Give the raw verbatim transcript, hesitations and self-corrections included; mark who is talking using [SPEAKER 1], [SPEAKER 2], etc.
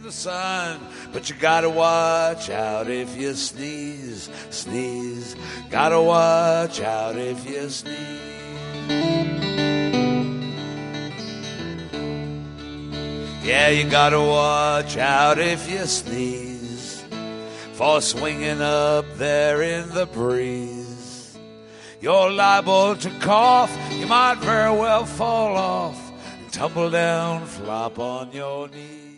[SPEAKER 1] the sun. But you gotta watch out if you sneeze, sneeze. Gotta watch out if you sneeze. Yeah, you gotta watch out if you sneeze, for swinging up there in the breeze. You're liable to cough, you might very well fall off and tumble down, flop on your knees.